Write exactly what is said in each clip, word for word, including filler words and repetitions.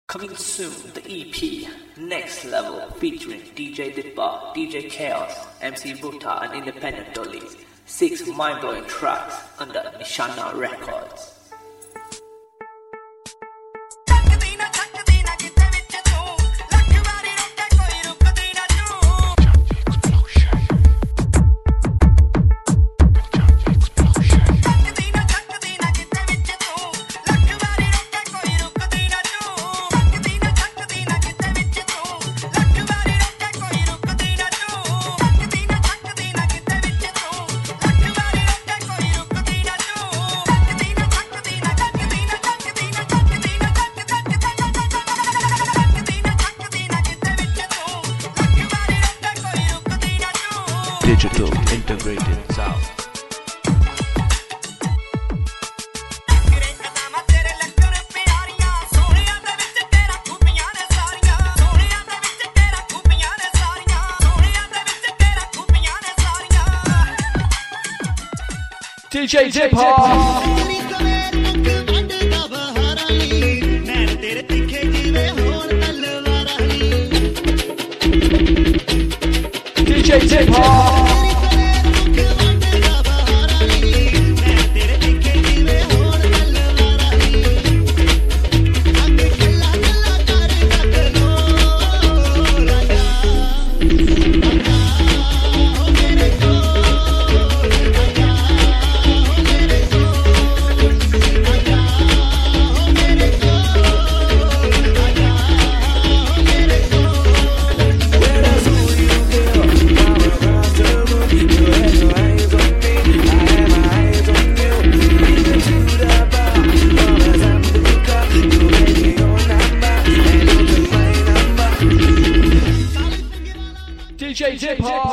Coming soon, the E P, Next Level, featuring D J Dippa, D J Chaos, M C Buta and Independent Dollies. Six mind-blowing tracks under Nishana Records. Digital integrated sound. D J Dippa. D J Dippa. D J Dippa.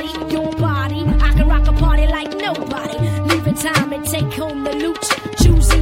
Time and take home the loot. Choose